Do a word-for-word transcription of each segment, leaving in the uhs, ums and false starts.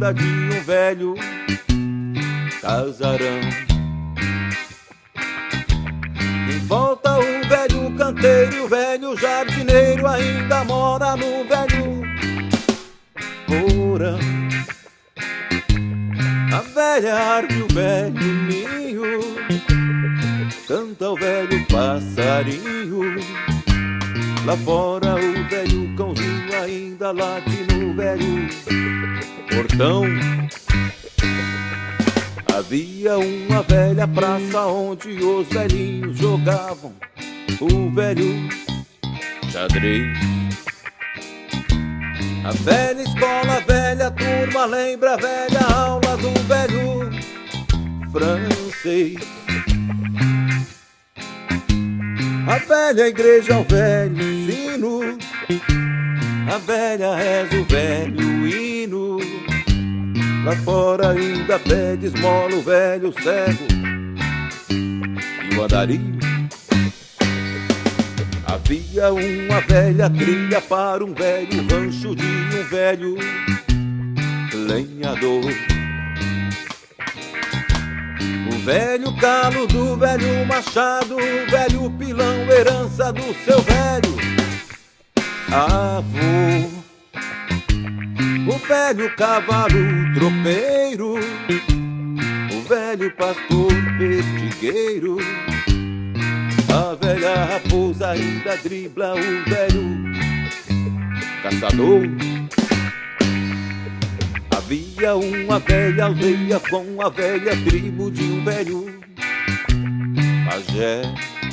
ainda de um velho casarão. Em volta o velho canteiro e o velho jardineiro ainda mora no velho porão. A velha árvore, o velho ninho, canta o velho passarinho. Lá fora o velho cãozinho ainda late no velho portão. Havia uma velha praça onde os velhinhos jogavam o velho xadrez. A velha escola, a velha turma lembra a velha aula do velho francês. A velha igreja, o velho sino, a velha reza, o velho hino. Lá fora ainda pede esmola o velho cego e o andarilho. Havia uma velha trilha para um velho rancho de um velho lenhador. O velho calo do velho machado, o velho pilão, herança do seu velho avô. O velho cavalo tropeiro, o velho pastor perdigueiro. A velha raposa ainda dribla o velho caçador. Havia uma velha aldeia com a velha tribo de um velho pajé.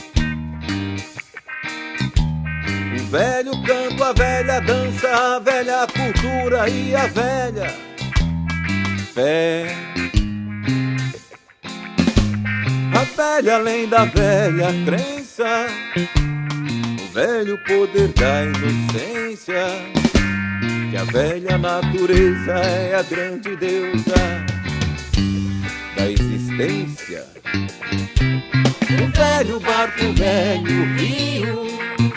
O velho canto, a velha dança, a velha cultura e a velha fé. A velha lenda, a velha crença, o velho poder da inocência. Que a velha natureza é a grande deusa da existência. O velho barco, o velho rio,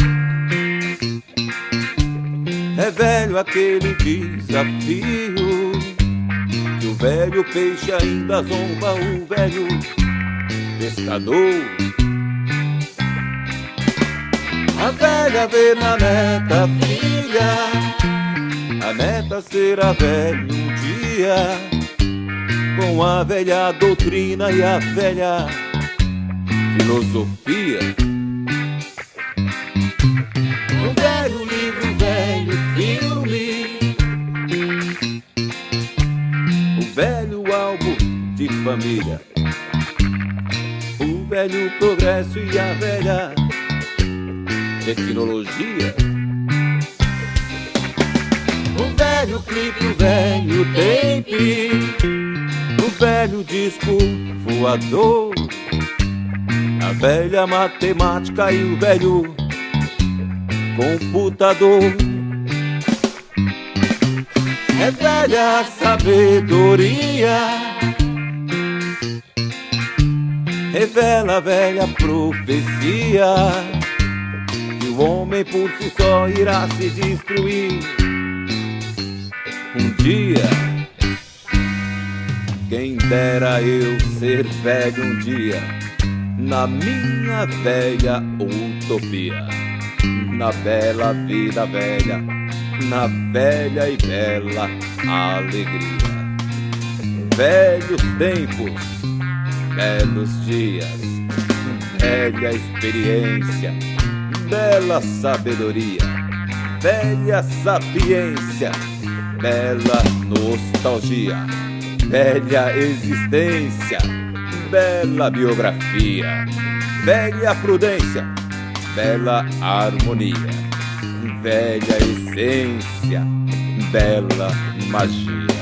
é velho aquele desafio. Que o velho peixe ainda zomba o velho pescador. A velha vê na neta filha, a neta será velha um dia, com a velha doutrina e a velha filosofia. O velho livro, o velho filme, o velho álbum de família, o velho progresso e a velha tecnologia. O velho clipe, o velho tape, o velho disco voador, a velha matemática e o velho computador. É velha a sabedoria, revela a velha profecia, que o homem por si só irá se destruir um dia. Quem dera eu ser velho um dia, na minha velha utopia, na bela vida velha, na velha e bela alegria. Velhos tempos, belos dias, velha experiência, bela sabedoria, velha sapiência, bela nostalgia, velha existência, bela biografia, velha prudência, bela harmonia, velha essência, bela magia.